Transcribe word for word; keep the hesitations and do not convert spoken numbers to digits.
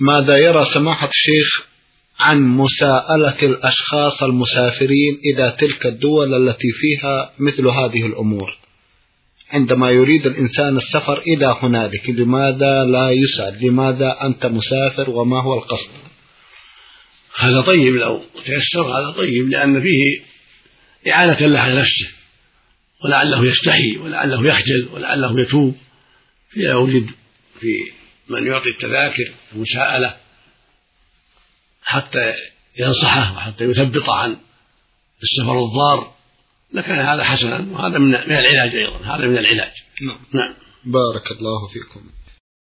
ماذا يرى سماحة الشيخ عن مساءلة الأشخاص المسافرين إلى تلك الدول التي فيها مثل هذه الأمور؟ عندما يريد الإنسان السفر إلى هنالك لماذا لا يسأل لماذا أنت مسافر وما هو القصد؟ هذا طيب، لو تيسر هذا طيب، لأن فيه إعانة له على نفسه، ولعله يستحي ولعله يخجل ولعله يتوب. فإذا وجد في من يعطي التذاكر المساءلة حتى ينصحه وحتى يثبط عن السفر الضار لكان هذا حسنا، وهذا من العلاج أيضا، هذا من العلاج. نعم. نعم. بارك الله فيكم.